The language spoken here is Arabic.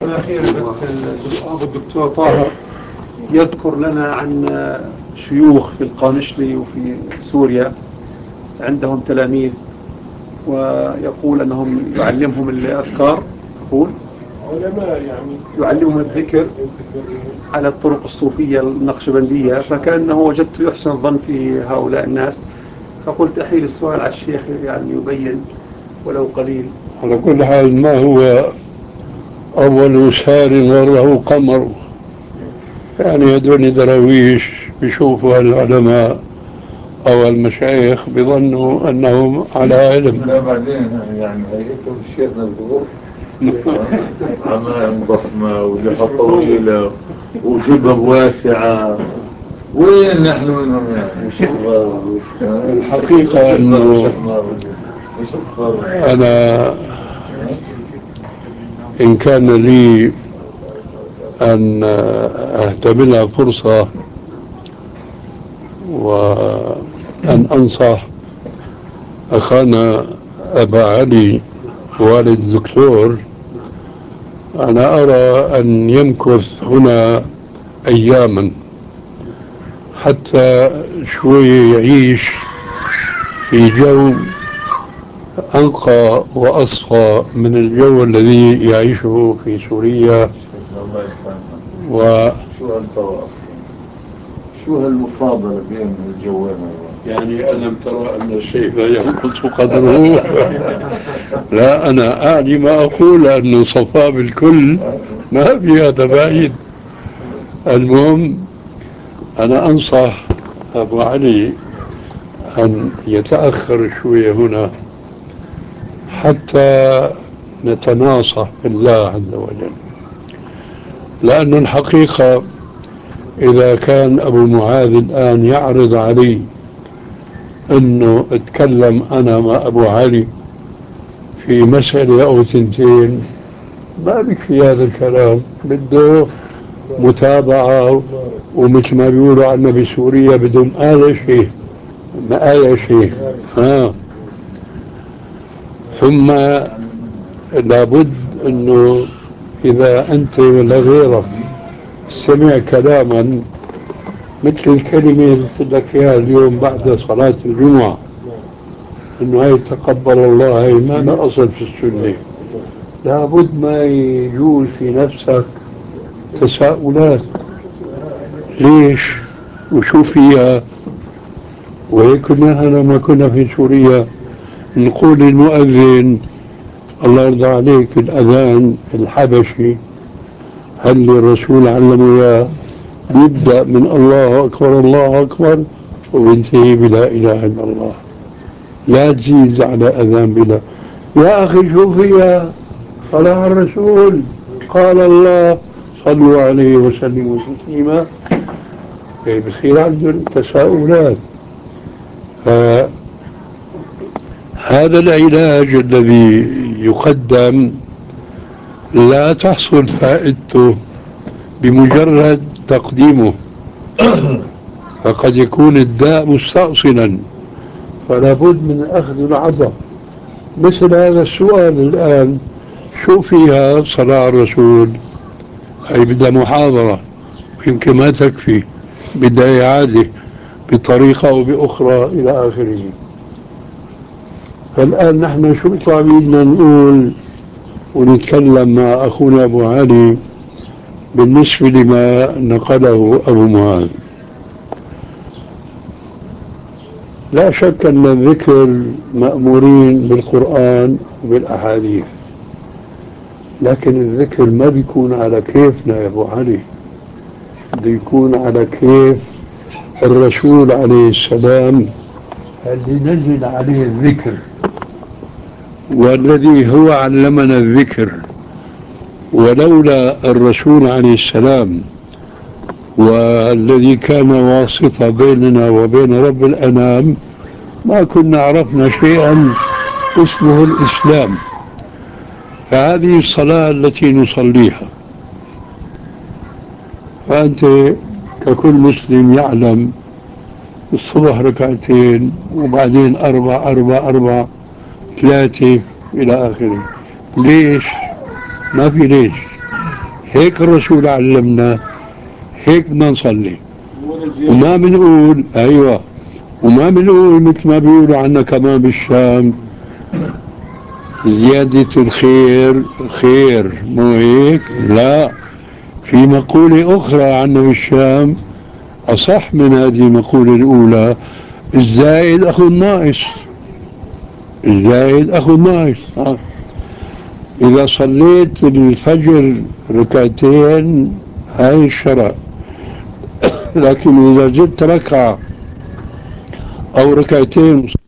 أخيرا بس الدكتور طاهر يذكر لنا عن شيوخ في القانشلي وفي سوريا عندهم تلاميذ، ويقول أنهم يعلمهم الأذكار، يقول علماء يعني يعلمهم الذكر على الطرق الصوفية النقشبندية، فكأنه وجدت يحسن الظن في هؤلاء الناس، فقلت أحيل السؤال على الشيخ يعني يبين ولو قليل. على كل حال ما هو أول سار وله قمر، يعني هذول دراويش بيشوفوا العلماء أو المشايخ بظنوا أنهم على علم. لا بعدين يعني هيئتهم الشيخنا الظروف عمائم ضخمة ولحى طويلة وجبب واسعة، وين نحن منهم يعني؟ الحقيقة أنه أنا إن كان لي أن أهتملها فرصة وأن أنصح أخانا أبا علي والد الدكتور، أنا أرى أن يمكث هنا أياما حتى شوي يعيش في جو أنقى وأصفى من الجو الذي يعيشه في سوريا. شو هالتواصل، شو هالمقابلة بين الجوين؟ يعني ألم ترى أن الشيء ينقص قدره؟ لا، أنا أعني ما أقول أنه صفاء بالكل ما في هذا بعيد. المهم أنا أنصح أبو علي أن يتأخر شوية هنا حتى نتناصح بالله عز وجل، لأن الحقيقة إذا كان أبو معاذ الآن يعرض علي أنه أتكلم أنا مع أبو علي في مسألة أو تنتين، ما بكفي هذا الكلام، بده متابعة، ومثل ما بيقولوا عنا بسوريا بدهم آية شيء ما آية شيء. ثم لابد أنه إذا أنت ولا غيرك سمع كلاما مثل الكلمة اللي قلت لك إياها اليوم بعد صلاة الجمعة، إنه هي تقبل الله، هي ما لا أصل في السنة، لابد ما يجوز في نفسك تساؤلات، ليش وشو فيها. وهيك كنا لما كنا في سوريا نقول للمؤذن الله يرضى عليك الأذان الحبشي هل الرسول علمه إياه يبدأ من الله أكبر الله أكبر وينتهي بلا إله إلا الله، لا تزيد على أذان بلا. يا أخي شو فيها، صلاة على الرسول قال الله صلوا عليه وسلموا تسليما. بصير عندهم تساؤلات. فهذا العلاج الذي يقدم لا تحصل فائدته بمجرد تقديمه، فقد يكون الداء مستأصلا، فلا بد من أخذ العطاء. مثل هذا السؤال الآن، شو فيها صلاة على الرسول، هي بدها محاضرة يمكن ما تكفي، بدها إعادة بطريقة أو بأخرى إلى آخره. فالآن نحن شو طالبين نقول ونتكلم مع أخونا أبو علي بالنسبة لما نقله أبو معاذ. لا شك أن الذكر مأمورين بالقرآن وبالأحاديث، لكن الذكر ما بيكون على كيفنا يا أبو علي، بده يكون على كيف الرسول عليه السلام الذي نزل عليه الذكر، والذي هو علمنا الذكر. ولولا الرسول عليه السلام والذي كان واسطة بيننا وبين رب الأنام ما كنا عرفنا شيئا اسمه الإسلام. فهذه الصلاة التي نصليها، فأنت ككل مسلم يعلم الصبح ركعتين وبعدين أربع ثلاثة إلى آخره. ليش؟ ما في ليش. هيك الرسول علمنا، هيك بدنا نصلي. وما بنقول ايوه، وما بنقول مثل ما بيقولوا عنا كمان بالشام زيادة الخير خير، مو هيك؟ لا، في مقولة أخرى عنا بالشام أصح من هذه المقولة الأولى: الزائد أخو الناقص. الزائد أخو الناقص. إذا صليت الفجر ركعتين هاي الشرع، لكن إذا زدت ركعة أو ركعتين